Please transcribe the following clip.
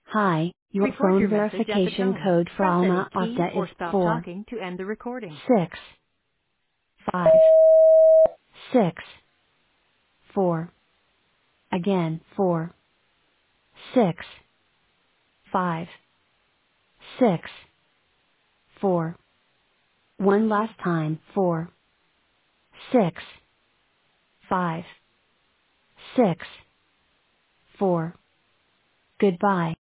Hi, your Record phone your message at the verification tone. code for Press any Alma key Okta is or stop 4, talking to end the recording. 6, 5, 6, 4. Again, 4, 6, 5, 6, 4. One last time, 4, 6, 5, 6, 4. Goodbye.